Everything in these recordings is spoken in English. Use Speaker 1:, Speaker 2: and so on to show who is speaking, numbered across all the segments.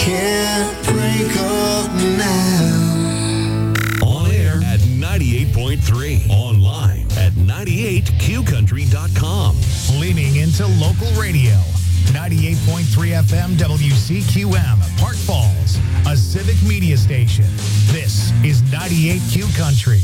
Speaker 1: can't break up now.
Speaker 2: On air at 98.3. Online at 98qcountry.com.
Speaker 3: Leaning into local radio. 98.3 FM WCQM, Park Falls, a civic media station. This is 98Q Country.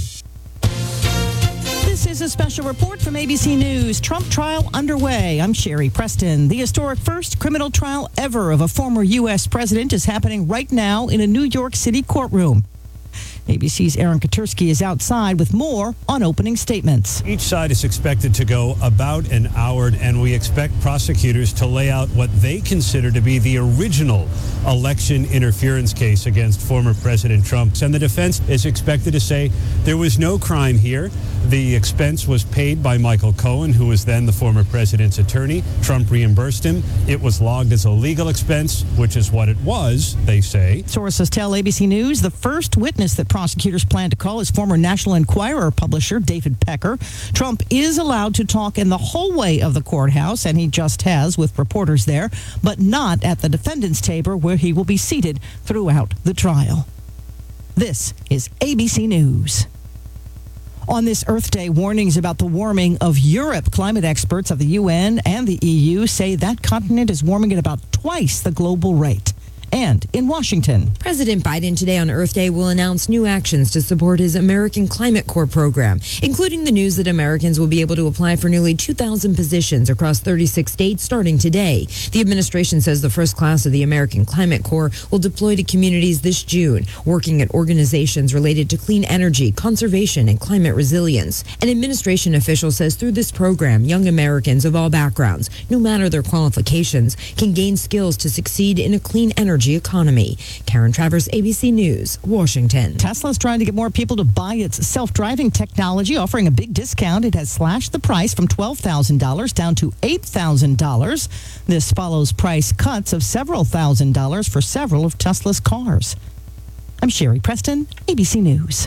Speaker 4: This is a special report from ABC News. Trump trial underway. I'm Sherry Preston. The historic first criminal trial ever of a former U.S. president is happening right now in a New York City courtroom. ABC's Aaron Katersky is outside with more on opening statements.
Speaker 5: Each side is expected to go about an hour, and we expect prosecutors to lay out what they consider to be the original election interference case against former President Trump. And the defense is expected to say there was no crime here. The expense was paid by Michael Cohen, who was then the former president's attorney. Trump reimbursed him. It was logged as a legal expense, which is what it was, they say.
Speaker 4: Sources tell ABC News the first witness that prosecutors plan to call is former National Enquirer publisher David Pecker. Trump is allowed to talk in the hallway of the courthouse, and he just has with reporters there, but not at the defendant's table where he will be seated throughout the trial. This is ABC News. On this Earth Day, warnings about the warming of Europe. Climate experts of the UN and the EU say that continent is warming at about twice the global rate. And in Washington,
Speaker 6: President Biden today on Earth Day will announce new actions to support his American Climate Corps program, including the news that Americans will be able to apply for nearly 2,000 positions across 36 states starting today. The administration says the first class of the American Climate Corps will deploy to communities this June, working at organizations related to clean energy, conservation, and climate resilience. An administration official says through this program, young Americans of all backgrounds, no matter their qualifications, can gain skills to succeed in a clean energy economy. Karen Travers, ABC News, Washington.
Speaker 4: Tesla's trying to get more people to buy its self-driving technology, offering a big discount. It has slashed the price from $12,000 down to $8,000. This follows price cuts of several $1,000s for several of Tesla's cars. I'm Sherry Preston, ABC News.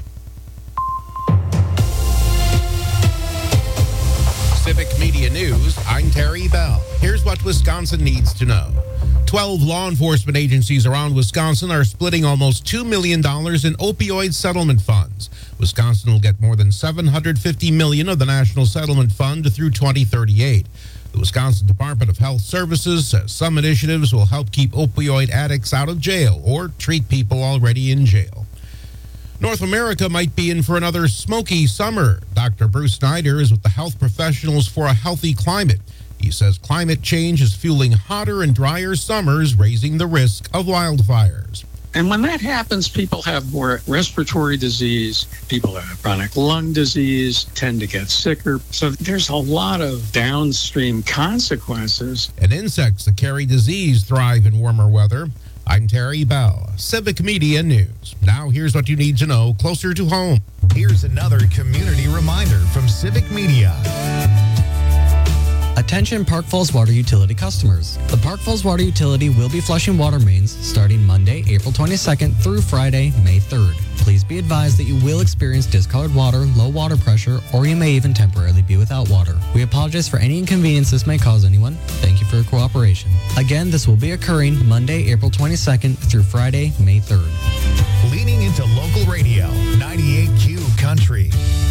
Speaker 7: Civic Media News, I'm Terry Bell. Here's what Wisconsin needs to know. 12 law enforcement agencies around Wisconsin are splitting almost $2 million in opioid settlement funds. Wisconsin will get more than $750 million of the National Settlement Fund through 2038. The Wisconsin Department of Health Services says some initiatives will help keep opioid addicts out of jail or treat people already in jail. North America might be in for another smoky summer. Dr. Bruce Snyder is with the Health Professionals for a Healthy Climate. He says climate change is fueling hotter and drier summers, raising the risk of wildfires.
Speaker 8: And when that happens, people have more respiratory disease, people that have chronic lung disease tend to get sicker. So there's a lot of downstream consequences.
Speaker 7: And insects that carry disease thrive in warmer weather. I'm Terry Bell, Civic Media News. Now here's what you need to know closer to home.
Speaker 3: Here's another community reminder from Civic Media.
Speaker 9: Attention Park Falls Water Utility customers. The Park Falls Water Utility will be flushing water mains starting Monday, April 22nd through Friday, May 3rd. Please be advised that you will experience discolored water, low water pressure, or you may even temporarily be without water. We apologize for any inconvenience this may cause anyone. Thank you for your cooperation. Again, this will be occurring Monday, April 22nd through Friday, May 3rd.
Speaker 3: Leaning into local radio, 98Q Country.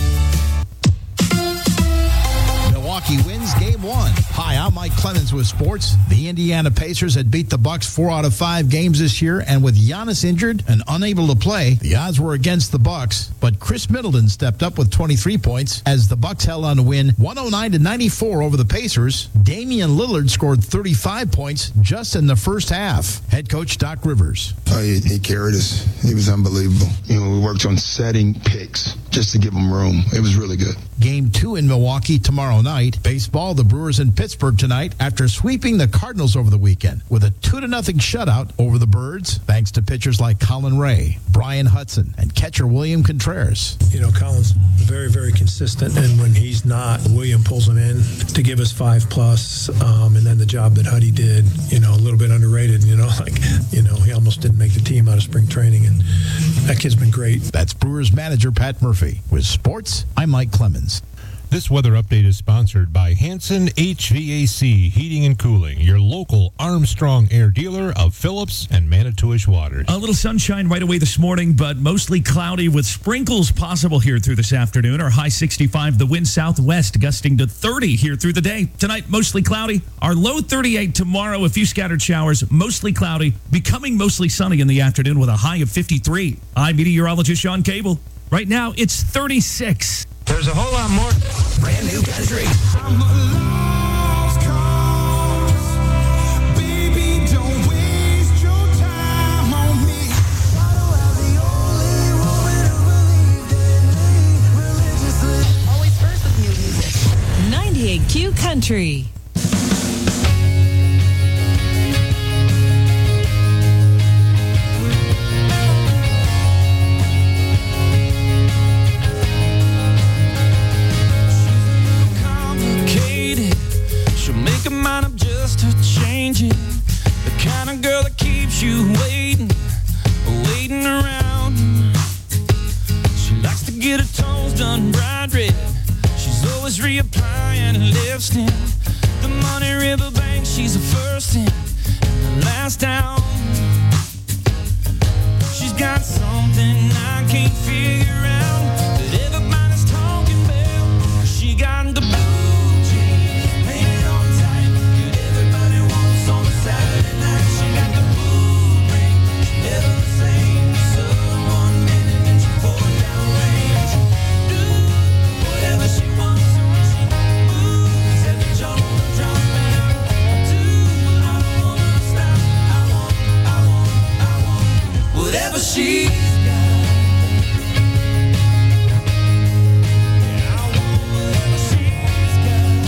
Speaker 3: Milwaukee wins Game 1. Hi, I'm Mike Clemens with sports. The Indiana Pacers had beat the Bucks 4 out of 5 games this year, and with Giannis injured and unable to play, the odds were against the Bucks. But Chris Middleton stepped up with 23 points as the Bucks held on to win 109-94 over the Pacers. Damian Lillard scored 35 points just in the first half. Head coach Doc Rivers.
Speaker 10: He carried us. He was unbelievable. We worked on setting picks just to give them room. It was really good.
Speaker 3: Game 2 in Milwaukee tomorrow night. Baseball, the Brewers in Pittsburgh tonight after sweeping the Cardinals over the weekend with a 2-0 shutout over the Birds, thanks to pitchers like Colin Ray, Brian Hudson, and catcher William Contreras.
Speaker 11: Colin's very, very consistent, and when he's not, William pulls him in to give us 5+, and then the job that Huddy did, a little bit underrated, he almost didn't make the team out of spring training, and that kid's been great.
Speaker 3: That's Brewers manager Pat Murphy. With sports, I'm Mike Clemens.
Speaker 12: This weather update is sponsored by Hanson HVAC Heating and Cooling, your local Armstrong Air dealer of Phillips and Manitowish waters.
Speaker 13: A little sunshine right away this morning, but mostly cloudy with sprinkles possible here through this afternoon. Our high 65, the wind southwest gusting to 30 here through the day. Tonight, mostly cloudy. Our low 38 tomorrow, a few scattered showers, mostly cloudy, becoming mostly sunny in the afternoon with a high of 53. I'm meteorologist Sean Cable. Right now, it's 36.
Speaker 14: There's a whole lot more.
Speaker 15: Brand new country.
Speaker 16: Always first with new music.
Speaker 4: 98Q Country.
Speaker 17: Make a mind up just to change it. The kind of girl that keeps you waiting around. She likes to get her toes done bright red. She's always reapplying lipstick. The Money River Bank, she's the first in and the last down. She's got something I can't figure out that everybody's talking about. She got the blue. Whatever she's got. Yeah, I want whatever she's got.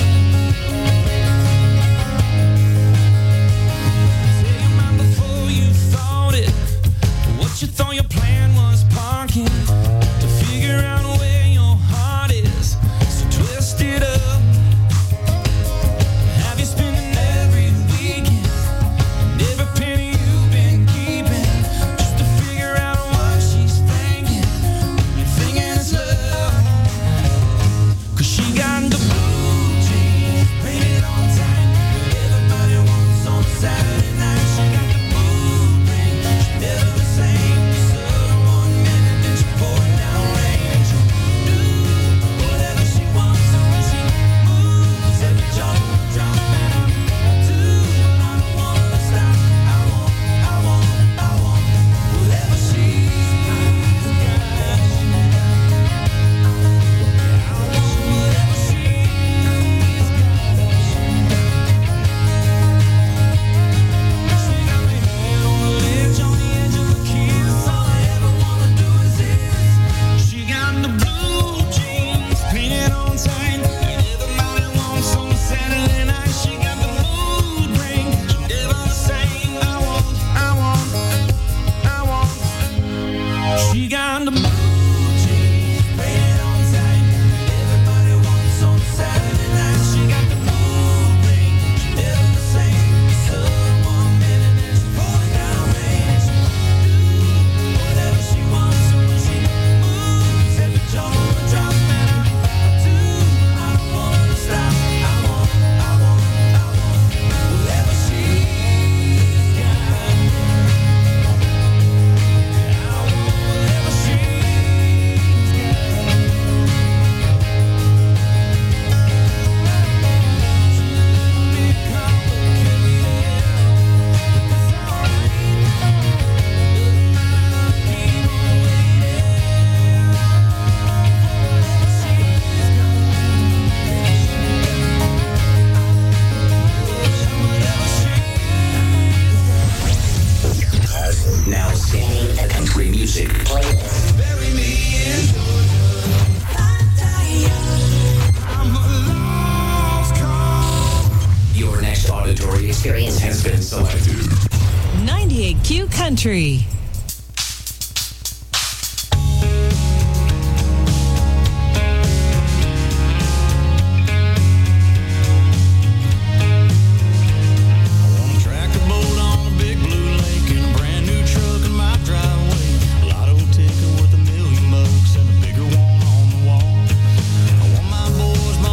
Speaker 17: Say your mind before you thought it. What you thought your plan was parking. To figure out where your heart is. So twist it up. Have you spending every weekend and every penny you've been keeping?
Speaker 15: experience has been selected.
Speaker 4: 98Q Country.
Speaker 18: Lotto ticket worth $1 million and a bigger one on the wall. I want my boys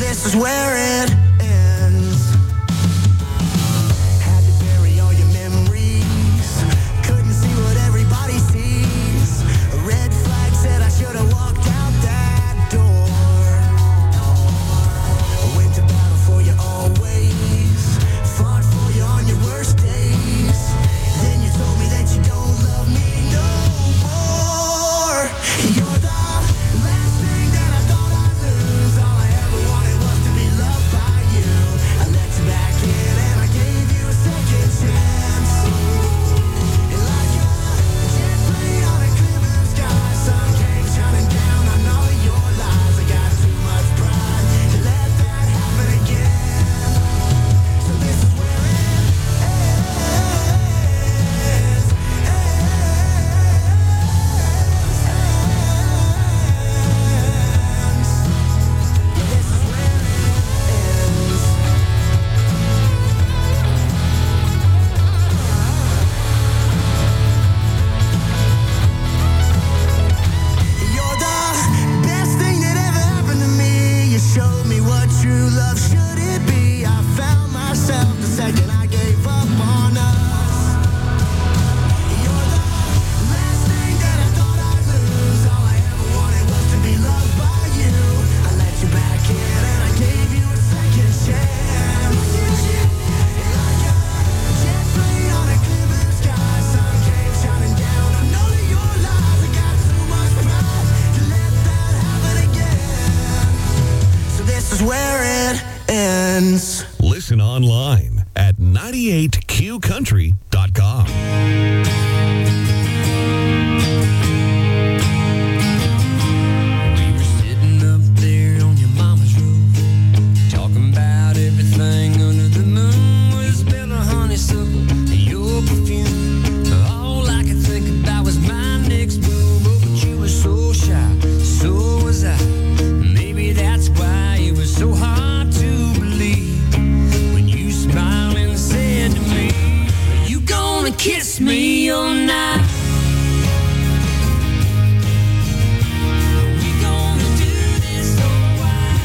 Speaker 1: this is where it ends. Had to bury all your memories. Couldn't see what everybody sees. A red flag said I should have walked out that door. I went to battle for you always. Fought for you on your worst days. Then you told me that you don't love me no more. You're the last thing that I thought I'd lose. All I ever wanted was to be loved by you. I let you back in and I gave you a second chance. And like a jet plane on a clear blue sky, sun came shining down on all of your lies. I got too much pride to let that happen again. So this is where it You're the best thing that ever happened to me. You showed me what true love should it be. I found myself the second I gave up on us. You're the last thing that I thought I'd lose. All I ever wanted was to be loved by you. I let you back in and I gave you a second chance. Like a jet plane on a clear blue sky, sun came shining down on all of your lies. I got too much pride to let that happen again. So this is where it ends.
Speaker 2: Listen online at 98qcountry.com.
Speaker 17: We were sitting up there on your mama's roof, talking about everything under the moon. With a smell of honeysuckle and your perfume. All I could think about was my next move. Oh, but you were so shy, so was I. Maybe that's why it was so hard to believe when you smiled and said to me, "Are you gonna kiss me all night? Are we gonna do this or what?"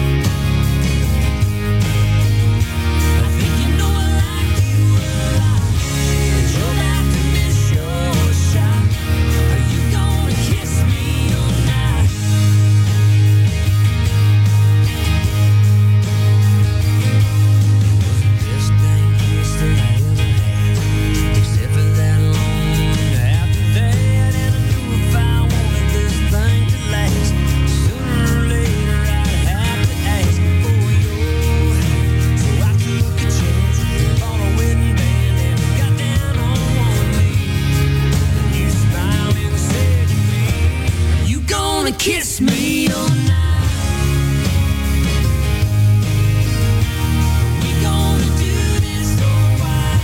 Speaker 17: I think you know I like you a lot, but you're about to miss your shot. Are you gonna kiss me all night? Best thing kiss that I ever had, except for that long one after that. And I knew if I wanted this thing to last, sooner or later I'd have to ask for your hand. So I took a chance, bought a wedding band, and got down on one knee. And you smiled and said to me, "Are you gonna kiss me all night? We gonna do this or what?"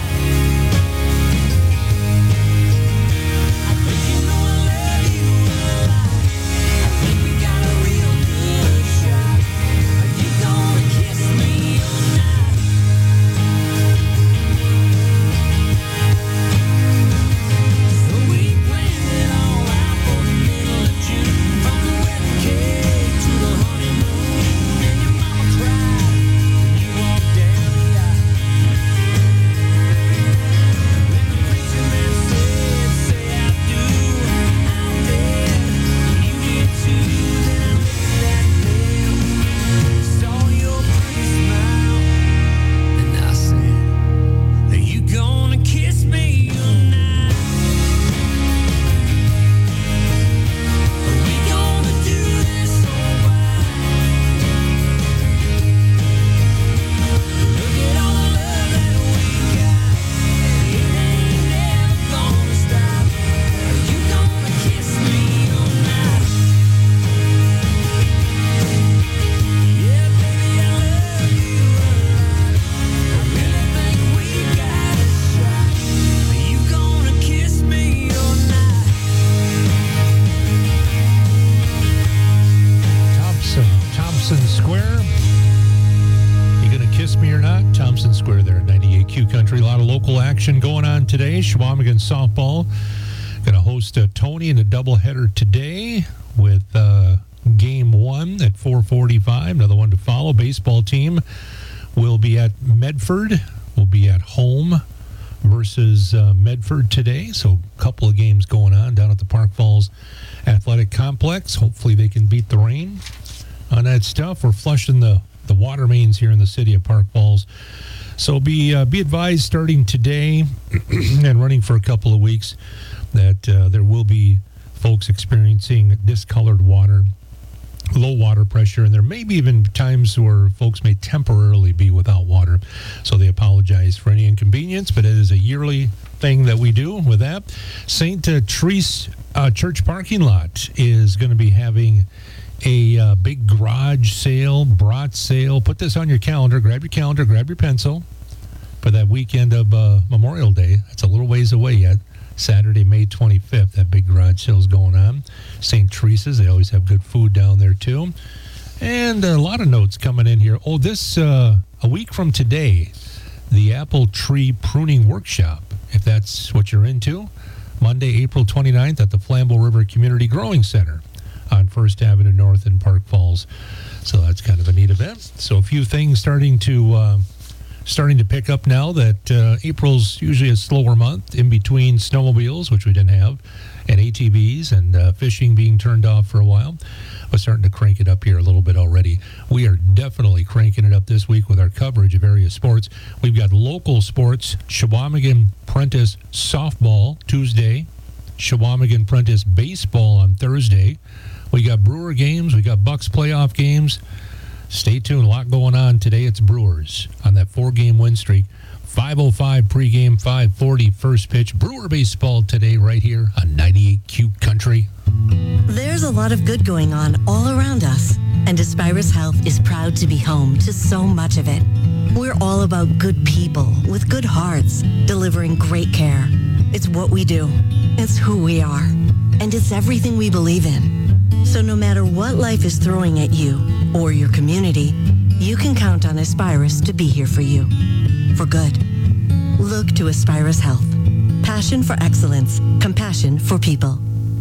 Speaker 17: I think you know I love you a lot. I think we got a real good shot. Are you gonna kiss me all night? So we planned it all out for the middle of June. From the wedding cake to the honeymoon. And your mama cried when you walked down the aisle. When the preacher man said, "Say I do," I did. You did too. Then I rang that bell, saw your pretty smile, and I said, "Are you gonna kiss me tonight? Are we gonna do this or what?" Look at all the love that we got. It ain't never gonna stop. Are you gonna kiss me tonight? Yeah, baby, I love you a lot. I really think we got a shot. Are you gonna kiss me tonight?
Speaker 12: Thompson Square. You gonna kiss me or not? Thompson Square there at 98Q Country. A lot of local action going on today. Chequamegon softball going to host Tony in a doubleheader today with game one at 4:45. Another one to follow. baseball team will be at Medford. Will be at home versus Medford today. So a couple of games going on down at the Park Falls Athletic Complex. Hopefully they can beat the rain on that stuff. We're flushing the water mains here in the city of Park Falls. So be advised, starting today and running for a couple of weeks, that there will be folks experiencing discolored water, low water pressure, and there may be even times where folks may temporarily be without water. So they apologize for any inconvenience, but it is a yearly thing that we do with that. St. Therese Church parking lot is going to be having a big garage sale, brat sale. Put this on your calendar. Grab your calendar, grab your pencil for that weekend of Memorial Day. That's a little ways away yet. Saturday, May 25th, that big garage sale is going on. St. Teresa's, they always have good food down there too. And a lot of notes coming in here. Oh, this, a week from today, the apple tree pruning workshop, if that's what you're into. Monday, April 29th at the Flambeau River Community Growing Center on First Avenue North in Park Falls. So that's kind of a neat event. So a few things starting to pick up now that April's usually a slower month in between snowmobiles, which we didn't have, and ATVs and fishing being turned off for a while. We're starting to crank it up here a little bit already. We are definitely cranking it up this week with our coverage of various sports. We've got local sports, Shawamigan Prentice softball Tuesday, Shawamigan Prentice baseball on Thursday. We got Brewer games. We got Bucks playoff games. Stay tuned. A lot going on today. It's Brewers on that 4-game win streak. 5:05 pregame, 5:40 first pitch. Brewer baseball today right here on 98Q Country.
Speaker 14: There's a lot of good going on all around us, and Aspirus Health is proud to be home to so much of it. We're all about good people with good hearts, delivering great care. It's what we do. It's who we are. And it's everything we believe in. So no matter what life is throwing at you or your community, you can count on Aspirus to be here for you. For good. Look to Aspirus Health. Passion for excellence. Compassion for people.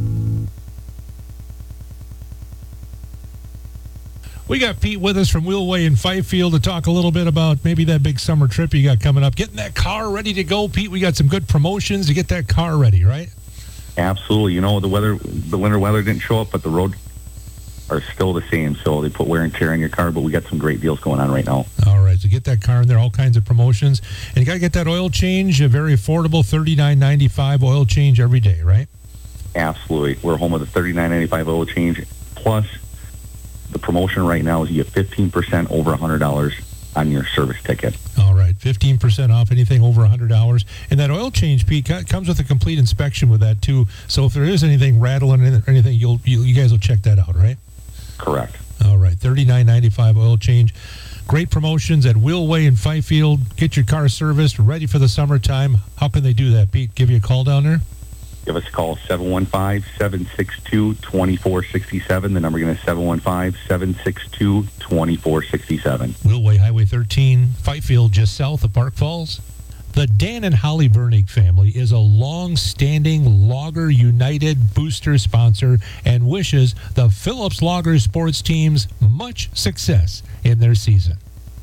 Speaker 12: We got Pete with us from Wheelway in Fifield to talk a little bit about maybe that big summer trip you got coming up. Getting that car ready to go, Pete. We got some good promotions to get that car ready, right?
Speaker 18: Absolutely. You know, the winter weather didn't show up, but the roads are still the same. So they put wear and tear on your car, but we got some great deals going on right now.
Speaker 12: All right. So get that car in there, all kinds of promotions. And you got to get that oil change, a very affordable $39.95 oil change every day, right?
Speaker 18: Absolutely. We're home with a $39.95 oil change. Plus, the promotion right now is you get 15% over $100 on your service ticket.
Speaker 12: All right, 15% off anything over $100. And that oil change, Pete, comes with a complete inspection with that, too. So if there is anything rattling or anything, you guys will check that out, right?
Speaker 18: Correct.
Speaker 12: All right, $39.95 oil change. Great promotions at Wheelway in Fifield. Get your car serviced, ready for the summertime. How can they do that, Pete? Give you a call down there?
Speaker 18: Give us a call, 715-762-2467. The number again is 715-762-2467.
Speaker 12: Wheelway Highway 13, Fifield, just south of Park Falls. The Dan and Holly Vernig family is a long-standing Logger United booster sponsor and wishes the Phillips Logger sports teams much success in their season.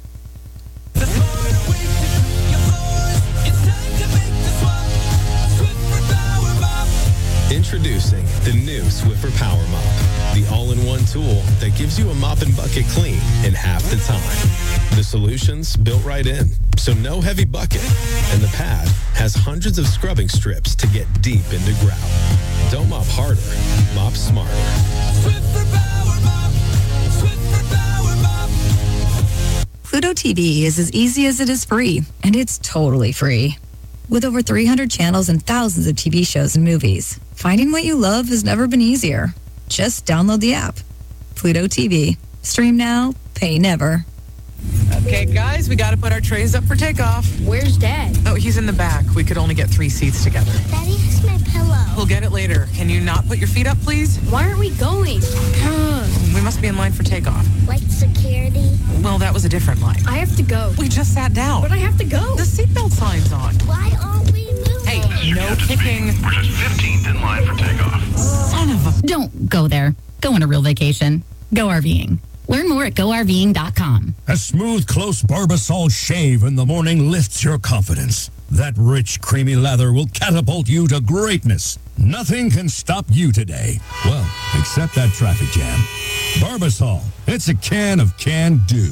Speaker 19: Introducing the new Swiffer Power Mop, the all-in-one tool that gives you a mop and bucket clean in half the time. The solution's built right in, so no heavy bucket, and the pad has hundreds of scrubbing strips to get deep into grout. Don't mop harder, mop smarter.
Speaker 16: Swiffer Power Mop. Swiffer Power Mop.
Speaker 20: Pluto TV is as easy as it is free, and it's totally free. With over 300 channels and thousands of TV shows and movies, finding what you love has never been easier. Just download the app. Pluto TV. Stream now, pay never.
Speaker 21: Okay, guys, we got to put our trays up for takeoff.
Speaker 16: Where's Dad?
Speaker 21: Oh, he's in the back. We could only get 3 seats together.
Speaker 16: Daddy has my pillow.
Speaker 21: We'll get it later. Can you not put your feet up, please?
Speaker 16: Why aren't we going?
Speaker 21: We must be in line for takeoff.
Speaker 16: Like security?
Speaker 21: Well, that was a different line.
Speaker 16: I have to go.
Speaker 21: We just sat down.
Speaker 16: But I have to go.
Speaker 21: The seatbelt sign's on.
Speaker 16: Why aren't we moving?
Speaker 21: Hey, no kicking.
Speaker 22: We're just 15th in line for takeoff.
Speaker 21: Son of a...
Speaker 23: Don't go there. Go on a real vacation. Go RVing.
Speaker 5: Learn more at GoRVing.com.
Speaker 22: A smooth, close Barbasol shave in the morning lifts your confidence. That rich, creamy lather will catapult you to greatness. Nothing can stop you today. Well, except that traffic jam. Barbasol. It's a can of can-do.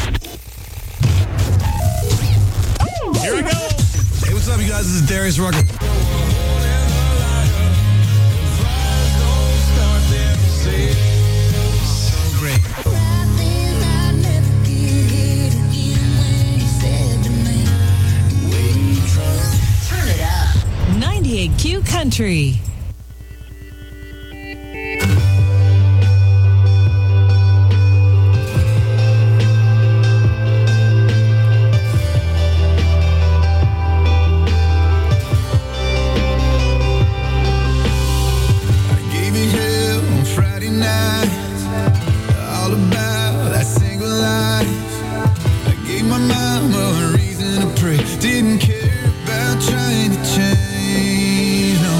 Speaker 23: Here we go. Hey, what's up, you guys? This is Darius Rucker. So great.
Speaker 4: Turn it up. 98Q Country.
Speaker 1: Didn't care about trying to change. No,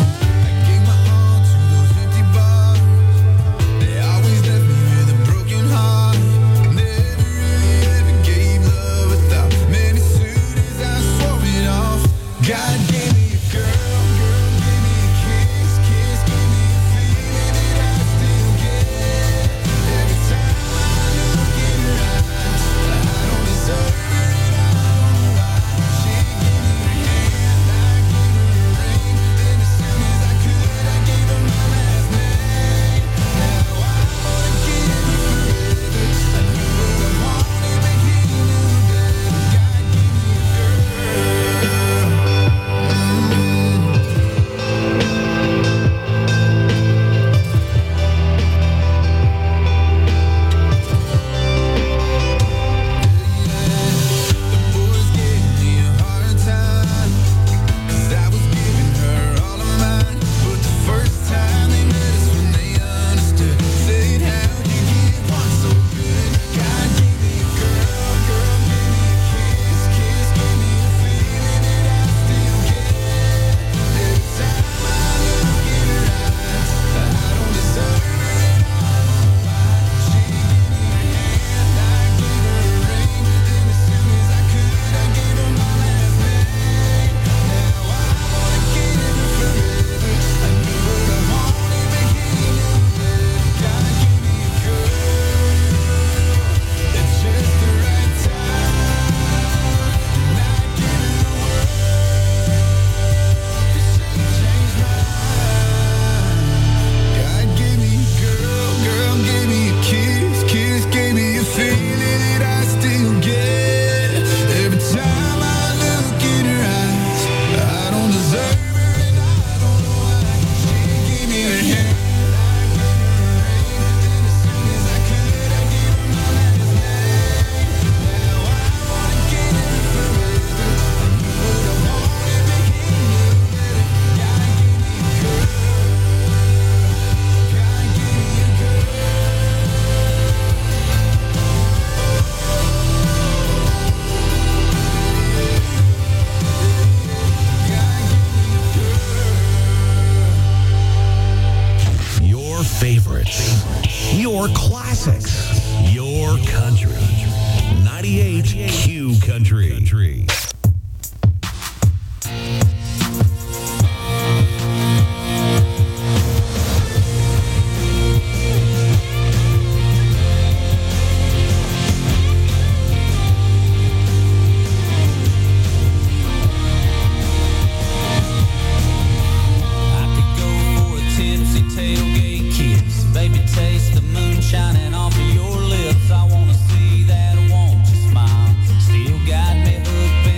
Speaker 2: Your classics. Your country. 98 Q Country.
Speaker 17: Shining off of your lips, I wanna see that, I want you smile. Still got me hooked.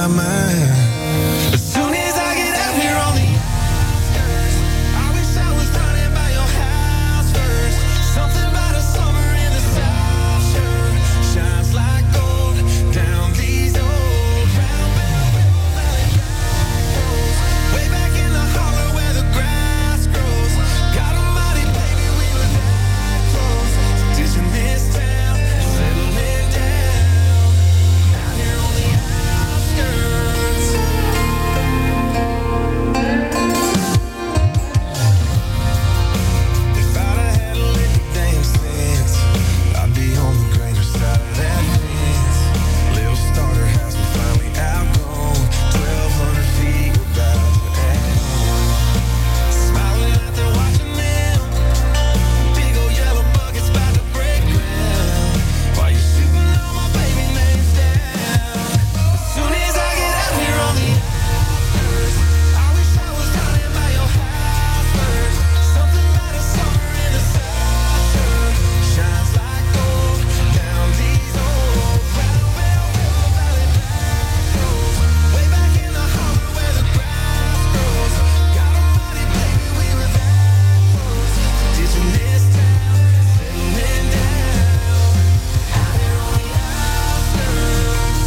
Speaker 16: my mind. As soon as I get out here on the outskirts, I wish I was running by your house first. Something about a summer in the South sure shines like gold down these old round valley roads. Way back in the holler where the grass grows. God almighty, baby, we were that close. Ditching this town, settling down. Out here on the outskirts. If I'd have had a little damn sense, I'd be on the greater side of that fence. Little starter house we finally outgrown. 1,200 feet, we're about to add on. Smiling out there watching them. Big old yellow buckets about to break ground. While you're shooting all my baby names down. As soon as I get out here on the outskirts, I wish I was running by your house first. Something about a summer in the South sure shines like gold down these old round valley roads. Way back in the holler where the grass grows. God almighty, baby, we were that close. Ditching this town, settling down. Out here on the outskirts.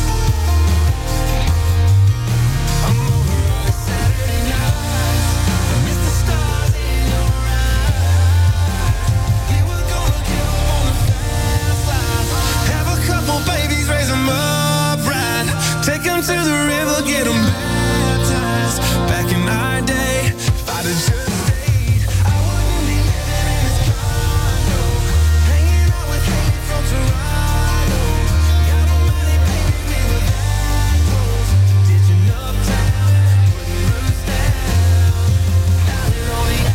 Speaker 16: I'm over on a Saturday night. I miss the stars in your eyes. We were gonna get up on the fast life. Have a couple babies, raise them up right. Take them to the river, get them baptized. Back in our day, if I'd have just stayed, I wouldn't be living in this condo. Hanging out with Haley from Toronto. God almighty, baby, we were that close. Ditching uptown, putting roots down. Out here on the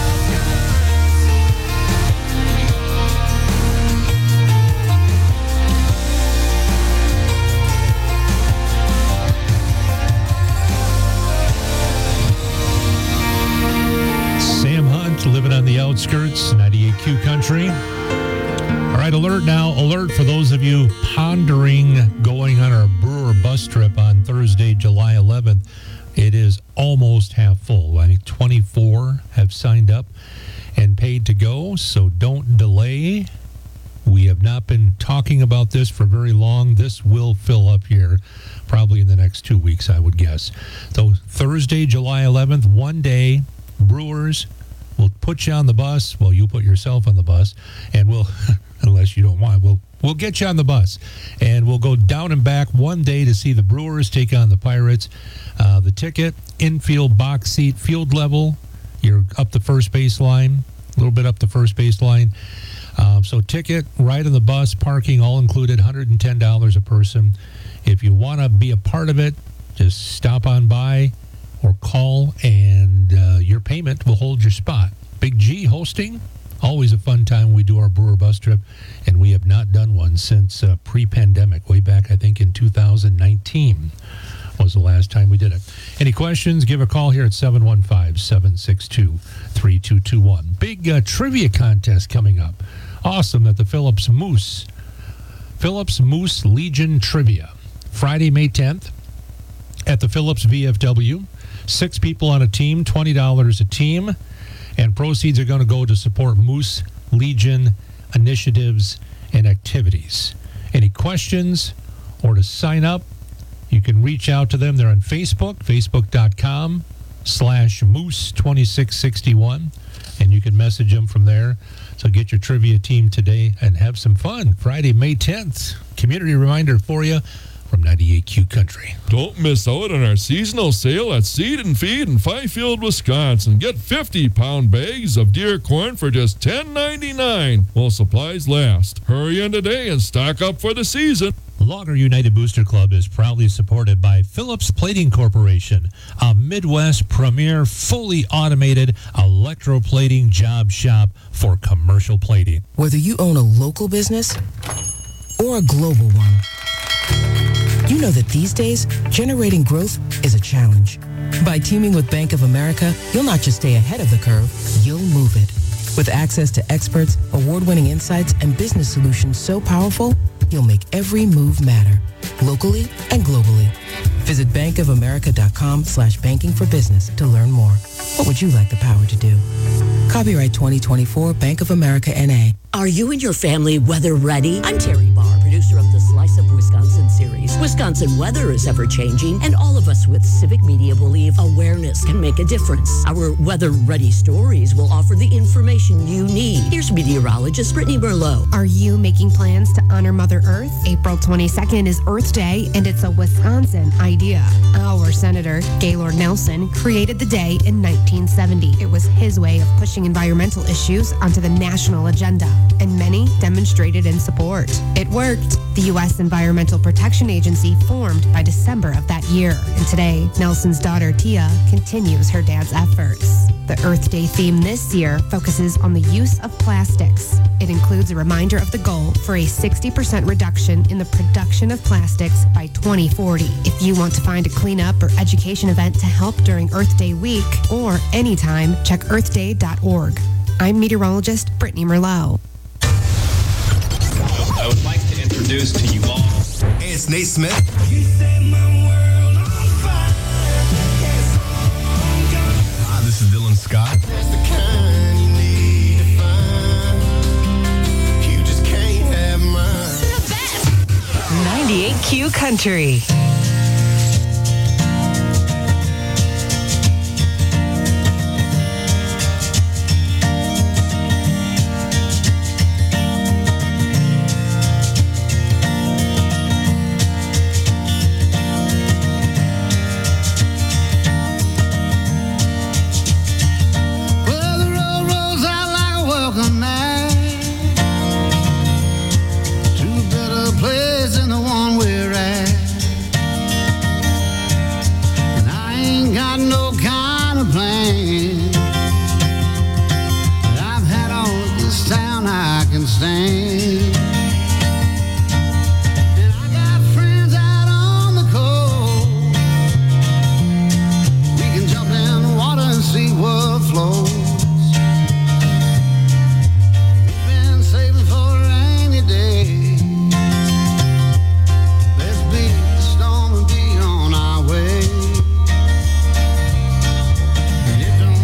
Speaker 12: Sam Hunt, living on the outskirts, 98Q Country. All right, alert now. Alert for those of you pondering going on our Brewer bus trip on Thursday, July 11th. It is almost half full. I think 24 have signed up and paid to go, so don't delay. We have not been talking about this for very long. This will fill up here probably in the next 2 weeks, I would guess. So Thursday, July 11th, one day, Brewers will put you on the bus. Well, you put yourself on the bus, and we'll, unless you don't want, we'll get you on the bus, and we'll go down and back one day to see the Brewers take on the Pirates. The ticket, infield box seat, field level, you're up the first base line, a little bit up the first base line. So ticket, ride on the bus, parking, all included, $110 a person. If you want to be a part of it, just stop on by or call, and your payment will hold your spot. Big G hosting. Always a fun time when we do our Brewer bus trip, and we have not done one since pre-pandemic, way back, I think, in 2019 was the last time we did it. Any questions, give a call here at 715-762-3221. Big trivia contest coming up. Awesome that the Phillips Moose Legion Trivia. Friday, May 10th at the Phillips VFW. 6 people on a team, $20 a team. And proceeds are going to go to support Moose Legion initiatives and activities. Any questions or to sign up, you can reach out to them. They're on Facebook, facebook.com/Moose2661. And you can message them from there. So get your trivia team today and have some fun. Friday, May 10th. Community reminder for you from 98Q Country.
Speaker 6: Don't miss out on our seasonal sale at Seed and Feed in Fifield, Wisconsin. Get 50-pound bags of deer corn for just $10.99 while supplies last. Hurry in today and stock up for the season.
Speaker 12: Logger United Booster Club is proudly supported by Phillips Plating Corporation, a Midwest premier fully automated electroplating job shop for commercial plating.
Speaker 7: Whether you own a local business or a global one, you know that these days, generating growth is a challenge. By teaming with Bank of America, you'll not just stay ahead of the curve, you'll move it. With access to experts, award-winning insights, and business solutions so powerful, you'll make every move matter, locally and globally. Visit bankofamerica.com/banking for business to learn more. What would you like the power to do? Copyright 2024 Bank of America N.A.
Speaker 8: Are you and your family weather ready? I'm Terry Barr, producer of the Slice Up Wisconsin series. Wisconsin weather is ever changing, and all of us with Civic Media believe awareness can make a difference. Our weather ready stories will offer the information you need. Here's meteorologist Brittany Merlot.
Speaker 9: Are you making plans to honor Mother Earth? April 22nd is Earth Day, and it's a Wisconsin idea. Our Senator, Gaylord Nelson, created the day in 1970. It was his way of pushing environmental issues onto the national agenda, and many demonstrated in support. It worked. The U.S. Environmental Protection Agency formed by December of that year, and today, Nelson's daughter, Tia, continues her dad's efforts. The Earth Day theme this year focuses on the use of plastics. It includes a reminder of the goal for a 60% reduction in the production of plastics by 2040. If you want to find a cleanup or education event to help during Earth Day week or anytime, check earthday.org. I'm meteorologist Brittany Merlot.
Speaker 10: I would like to introduce to you all.
Speaker 23: Hey, it's Nate Smith. Hi, this is Dylan Scott.
Speaker 24: 98Q Country.
Speaker 1: It don't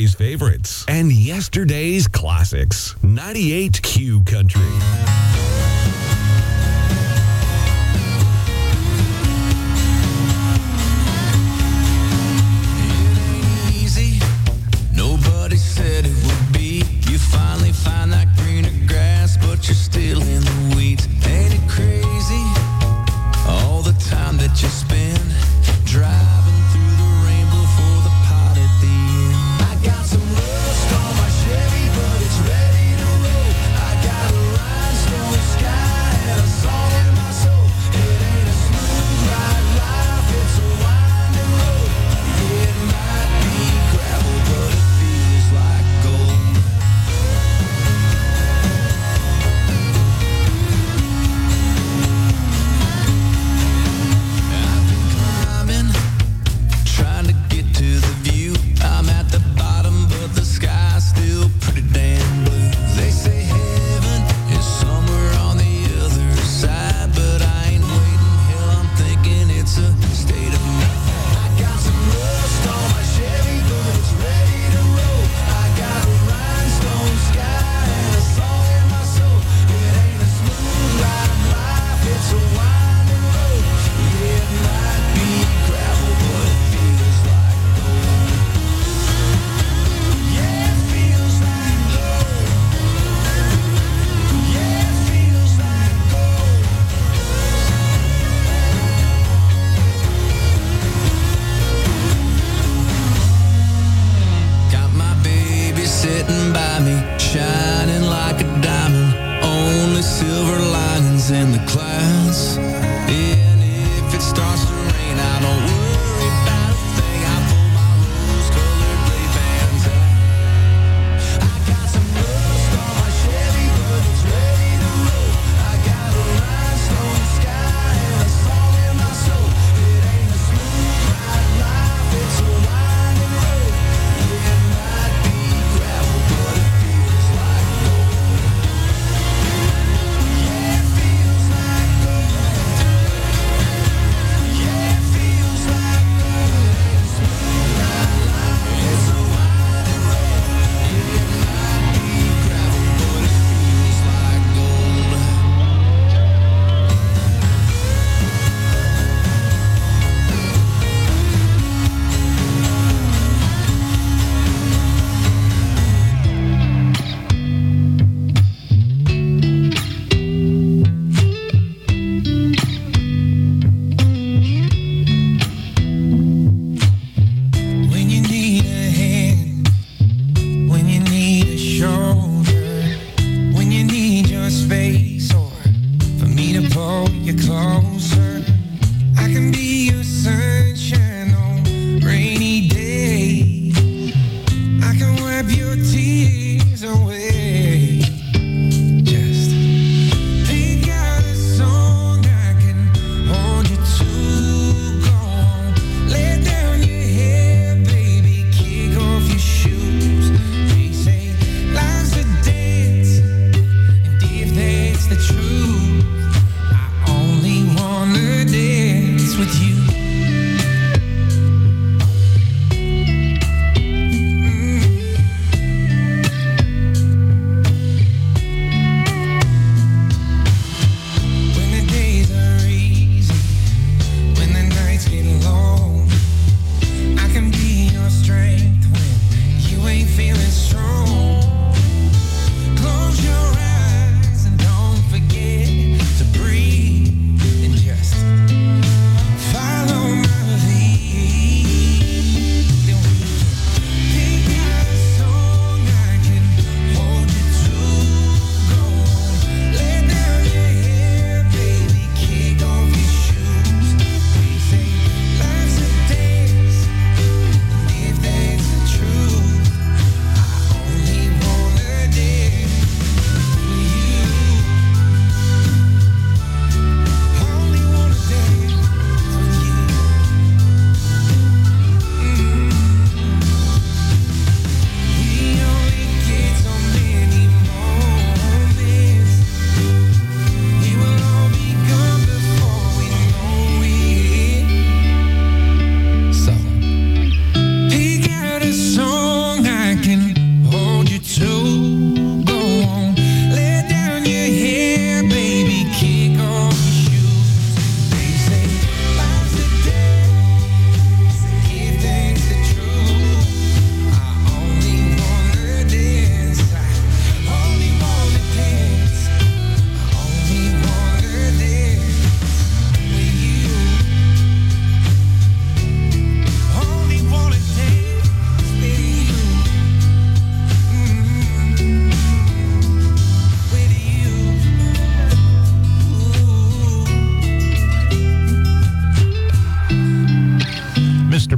Speaker 2: today's favorites and yesterday's classics. 98 Q Country.
Speaker 16: Easy. Nobody said it would be. You finally find that greener grass, but you're still in the weeds. Ain't it crazy? All the time that you spend driving through the rainbow for the pot at the end. I got some rust on my Chevy, but it's ready to roll. I got a rhinestone sky and a song in my soul. It ain't a smooth ride life, it's a winding road. It might be gravel, but it feels like gold. I've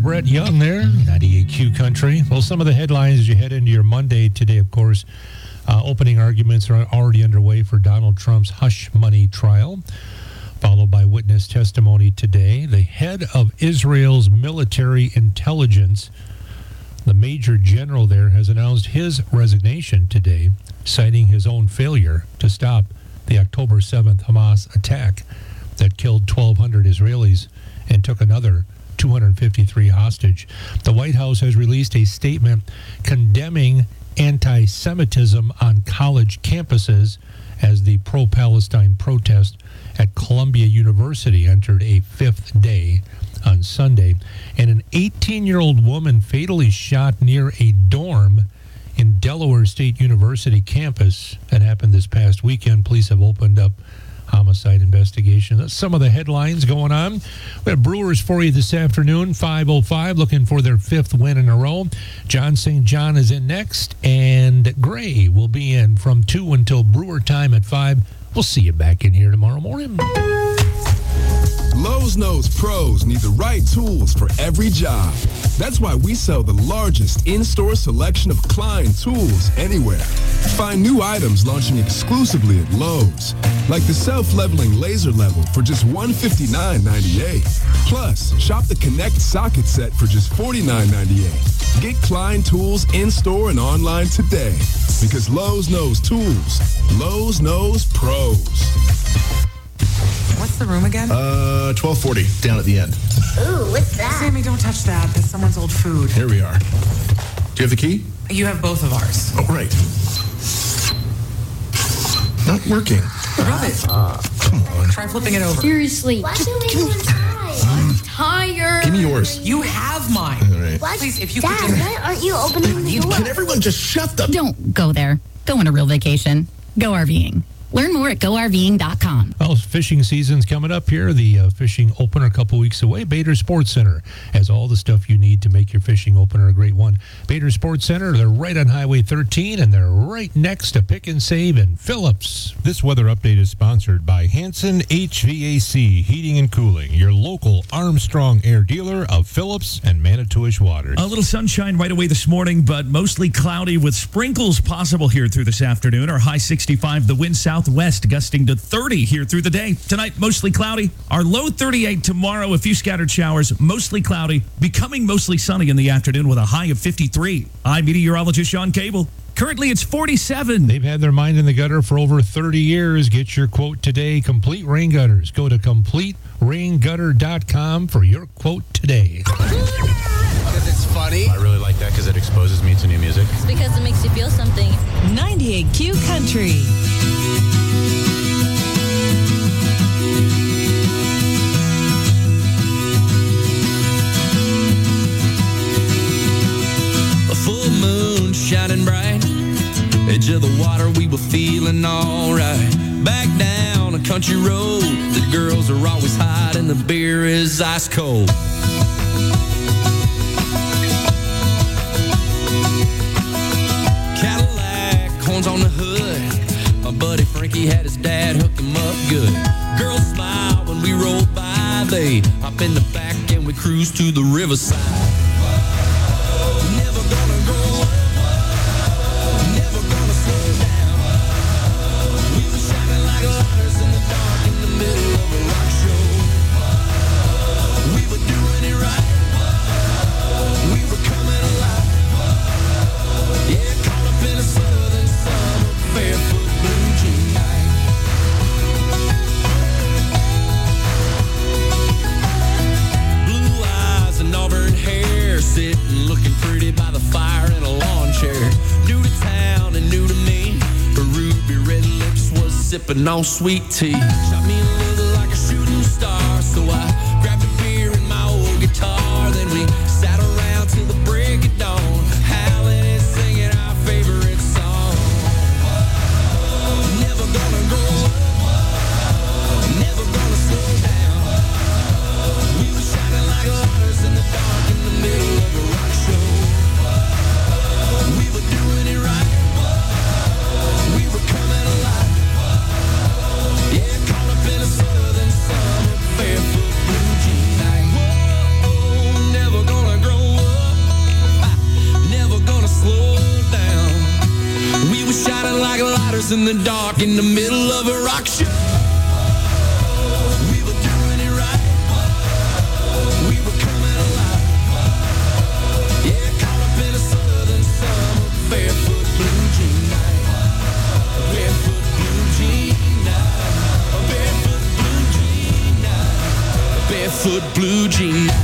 Speaker 12: Brett Young there, 98Q Country. Well, some of the headlines as you head into your Monday today, of course, opening arguments are already underway for Donald Trump's hush money trial, followed by witness testimony today. The head of Israel's military intelligence, the major general there, has announced his resignation today, citing his own failure to stop the October 7th Hamas attack that killed 1,200 Israelis and took another 253 hostage. The White House has released a statement condemning anti-Semitism on college campuses as the pro-Palestine protest at Columbia University entered a fifth day on Sunday. And an 18-year-old woman fatally shot near a dorm in Delaware State University campus. That happened this past weekend. Police have opened up homicide investigation. That's some of the headlines going on. We have Brewers for you this afternoon, 5:05, looking for their fifth win in a row. John St. John is in next, and Gray will be in from 2 until Brewer time at 5. We'll see you back in here tomorrow morning.
Speaker 3: Lowe's knows pros need the right tools for every job. That's why we sell the largest in-store selection of Klein tools anywhere. Find new items launching exclusively at Lowe's, like the self-leveling laser level for just $159.98. Plus, shop the Connect socket set for just $49.98. Get Klein tools in-store and online today, because Lowe's knows tools. Lowe's knows pros.
Speaker 21: What's the room again?
Speaker 23: 1240, down at the end.
Speaker 21: Ooh, what's that? Sammy, don't touch that. That's someone's old food.
Speaker 23: Here we are. Do you have the key?
Speaker 21: You have both of ours.
Speaker 23: Oh, right. Not working.
Speaker 21: Rub it.
Speaker 23: Come on.
Speaker 21: Try flipping it over.
Speaker 11: Seriously. Why do we do
Speaker 21: I'm tired.
Speaker 23: Give me yours.
Speaker 21: You have mine.
Speaker 23: All right.
Speaker 11: What?
Speaker 21: Please, if you
Speaker 11: Dad,
Speaker 21: could...
Speaker 11: why aren't you opening the door?
Speaker 23: Can everyone just shut the...
Speaker 5: Don't go there. Go on a real vacation. Go RVing. Learn more at GoRVing.com.
Speaker 12: Well, fishing season's coming up here. The fishing opener a couple weeks away. Bader Sports Center has all the stuff you need to make your fishing opener a great one. Bader Sports Center, they're right on Highway 13, and they're right next to Pick and Save in Phillips.
Speaker 13: This weather update is sponsored by Hanson HVAC Heating and Cooling, your local Armstrong Air dealer of Phillips and Manitowish Waters.
Speaker 24: A little sunshine right away this morning, but mostly cloudy with sprinkles possible here through this afternoon. Our high 65, the wind southwest gusting to 30 here through the day. Tonight, mostly cloudy. Our low 38 tomorrow, a few scattered showers, mostly cloudy, becoming mostly sunny in the afternoon with a high of 53. I'm meteorologist Sean Cable. Currently, it's 47.
Speaker 12: They've had their mind in the gutter for over 30 years. Get your quote today. Complete Rain Gutters. Go to CompleteRainGutter.com for your quote today.
Speaker 23: Because it's funny.
Speaker 19: I really like that because it exposes me to new music.
Speaker 25: It's because it makes you feel something.
Speaker 26: 98Q Country.
Speaker 17: A full moon shining bright, edge of the water, we were feeling alright. Back down a country road, the girls are always hot and the beer is ice cold. Cadillac, horns on the hood, my buddy Frankie had his dad hook him up good. Girls smile when we roll by, they hop in the back and we cruise to the riverside. Sipping on sweet tea. Shot me a little like a shooting star. So I grabbed a beer and my old guitar. Then we sat around till the break of dawn, howling and singing our favorite song. Never gonna grow up, never gonna slow down. We were shining like lighters in the dark in the middle of a rock show. We were doing it right, we were coming alive. Yeah, caught up us in the dark in the middle of a rock show. We were doing it right. We were coming alive. Yeah, caught up in a southern summer, barefoot blue jean night. A barefoot blue jean night. A barefoot blue jean night. A barefoot blue jean night.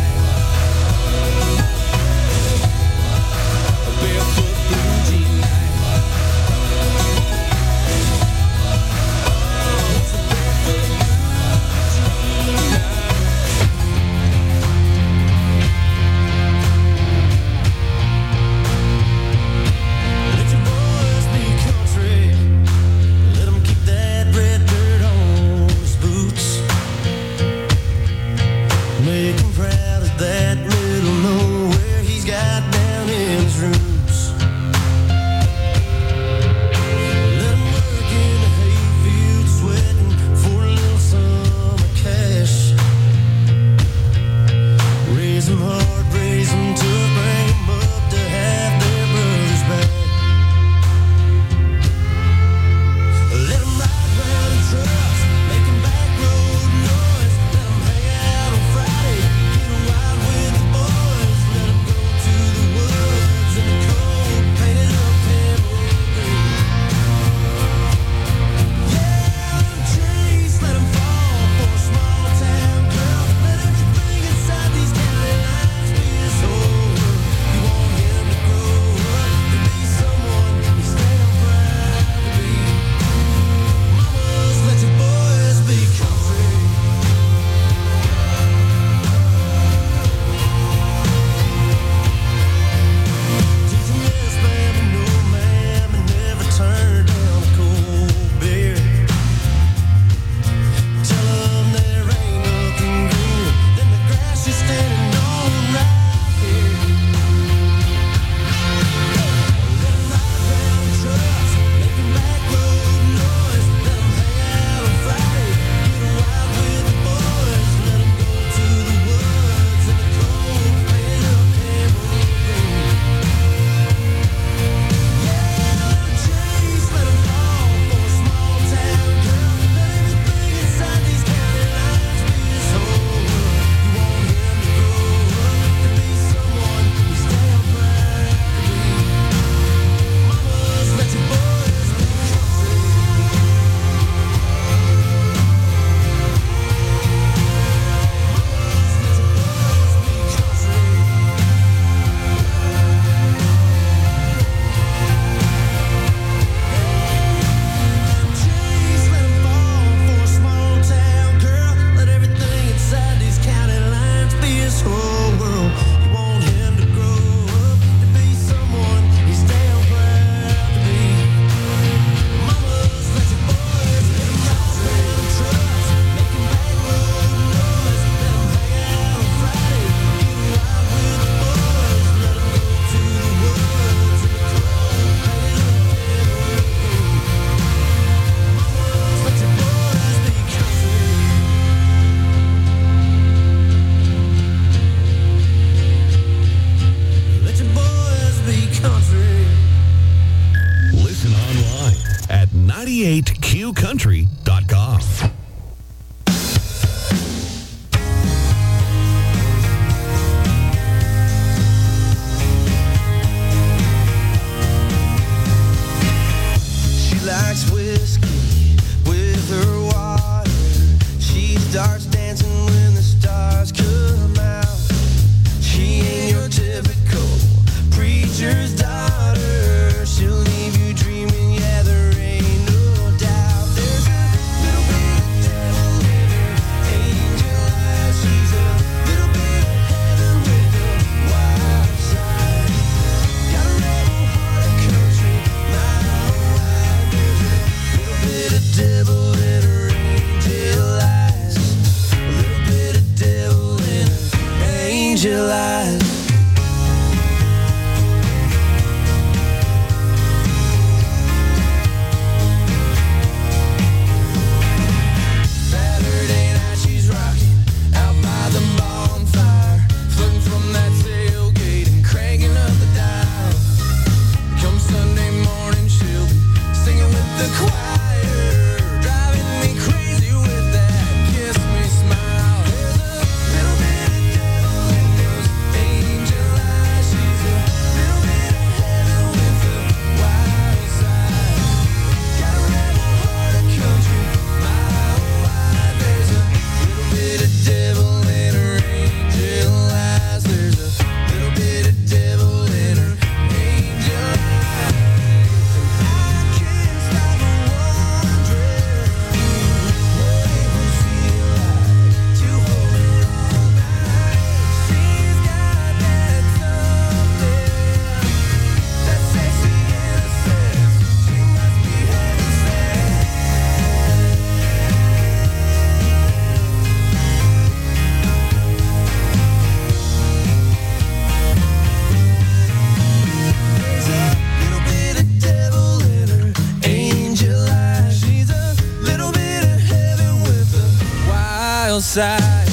Speaker 2: QCountry.com.
Speaker 16: She likes whiskey with her water. She starts dancing when the stars come out. She ain't your typical preacher's daughter. She'll leave you dreaming, yeah, there ain't no doubt. There's a little bit of devil in her angel eyes. She's a little bit of heaven with a wild side. Got a rebel heart of country, mile wide. There's a little bit of devil in her angel eyes. A little bit of devil in her angel eyes. Saturday night she's rocking out by the bonfire, floating from that tailgate and cranking up the dial. Come Sunday morning she'll be singing with the choir.
Speaker 17: side.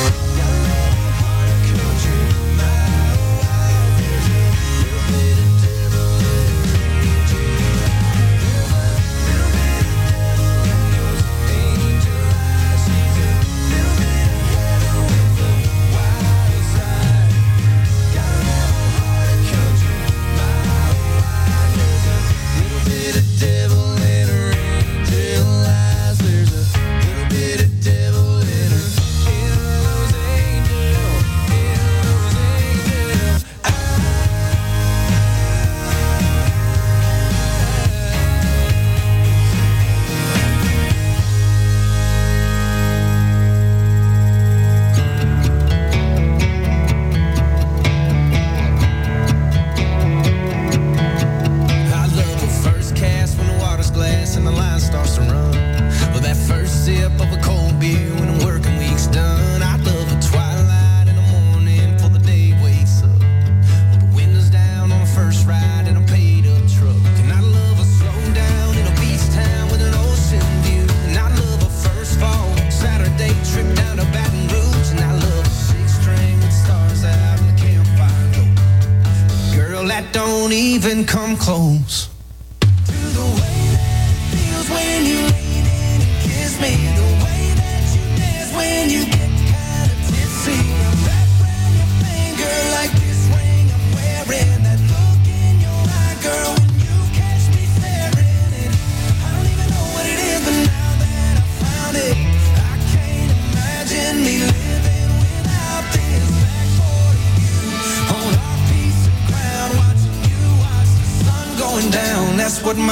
Speaker 1: Don't even come close to the way that it feels when you lean in and kiss me, the way that you dance when you get kind of tipsy. I'm wrapped around your finger like this ring I'm wearing, that look in your eye, girl, when you catch me staring. And I don't even know what it is, but now that I found it, I can't imagine me living without this. Backboard of you on our piece of ground, watching going down, that's what my